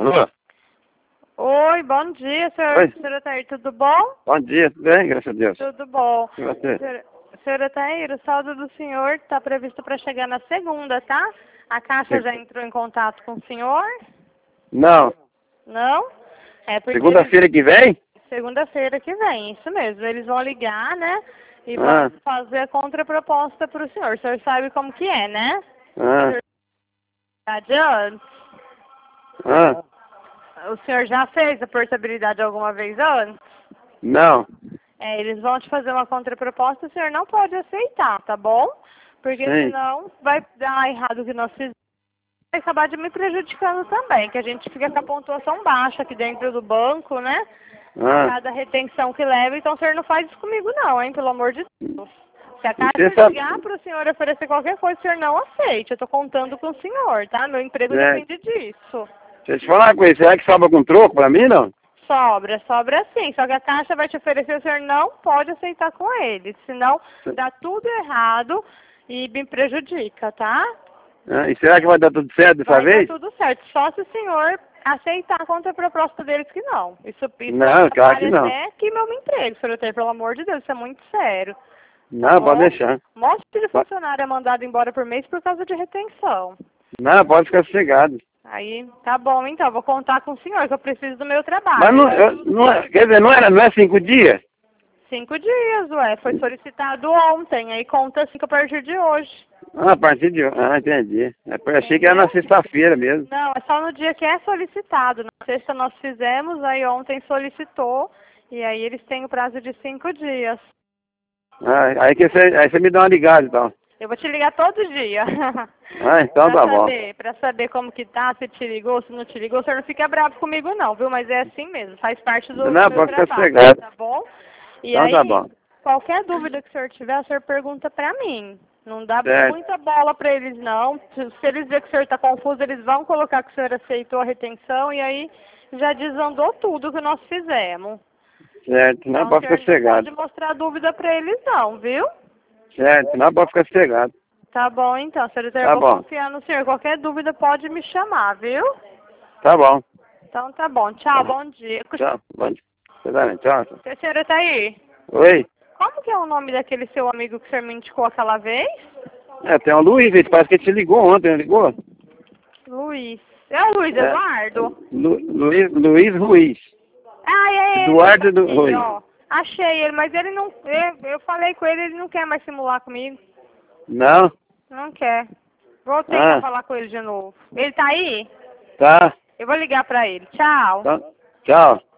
Alô? Oi, bom dia, Oi. senhora Tair, tudo bom? Bom dia, tudo bem? Graças a Deus. Tudo bom. E você? Senhora Tair, o saldo do senhor está previsto para chegar na segunda, tá? A Caixa já entrou em contato com o senhor? Não. Não? É porque Segunda-feira que vem? segunda-feira que vem, isso mesmo. Eles vão ligar, né? E Ah. vão fazer a contraproposta para o senhor. O senhor sabe como que é, né? Ah. Antes. Ah. O senhor já fez a portabilidade alguma vez antes? Não. Eles vão te fazer uma contraproposta, o senhor não pode aceitar, tá bom? Porque Sim. senão vai dar errado o que nós fizemos. Vai acabar de me prejudicando também, que a gente fica com a pontuação baixa aqui dentro do banco, né? Ah. Cada retenção que leva, então o senhor não faz isso comigo não, hein? Pelo amor de Deus. Se a Você Caixa sabe... ligar para o senhor oferecer qualquer coisa, o senhor não aceite. Eu tô contando com o senhor, tá? Meu emprego depende disso. Deixa eu te falar uma coisa, será que sobra com troco pra mim, não? Sobra sim. Só que a Caixa vai te oferecer, o senhor não pode aceitar com eles. Senão dá tudo errado e me prejudica, tá? Ah, e será que vai dar tudo certo dessa vez? Vai dar tudo certo. Só se o senhor aceitar a contraproposta deles que não. Isso Não, claro que não. até que meu emprego, senhor tem, pelo amor de Deus, isso é muito sério. Não, pode deixar. Mostre de funcionário é mandado embora por mês por causa de retenção. Não, pode ficar sossegado. Aí, tá bom, então, vou contar com o senhor, que eu preciso do meu trabalho. Mas quer dizer, não é 5 dias? 5 dias, ué. Foi solicitado ontem, aí conta 5 a partir de hoje. Ah, a partir de... Ah, entendi. Eu achei que era na sexta-feira mesmo. Não, é só no dia que é solicitado. Na sexta nós fizemos, aí ontem solicitou, e aí eles têm o prazo de 5 dias. Ah, aí você me dá uma ligada, então. Eu vou te ligar todo dia. Ah, então tá bom. Pra saber como que tá, se te ligou, se não te ligou. O senhor não fica bravo comigo não, viu? Mas é assim mesmo, faz parte do Não, meu pode ficar trabalho, sossegado. tá bom? E Então aí, tá bom. qualquer dúvida que o senhor tiver, o senhor pergunta pra mim. Não dá Certo. muita bola pra eles não. Se eles verem que o senhor tá confuso, eles vão colocar que o senhor aceitou a retenção e aí já desandou tudo que nós fizemos. Certo, não Então, pode ficar o senhor não sossegado. pode mostrar dúvida pra eles não, viu? Certo, não pode ficar sossegado. Tá bom, então, senhor, Tá eu vou bom. confiar no senhor. Qualquer dúvida pode me chamar, viu? Tá bom. Então tá bom. Tchau, bom dia. Tchau. Bom dia. Você também, tchau. A senhora tá aí? Oi? Como que é o nome daquele seu amigo que o senhor me indicou aquela vez? Tem o Luiz, ele parece que ele te ligou ontem, não ligou? Luiz. É o Luiz Eduardo? Luiz Ruiz. Ah, é ele. Eduardo do Aqui, Ruiz. ó. Achei ele, mas ele não... Eu falei com ele, ele não quer mais simular comigo. Não? Não quer. Vou tentar falar com ele de novo. Ele tá aí? Tá. Eu vou ligar pra ele. Tchau. Então, tchau.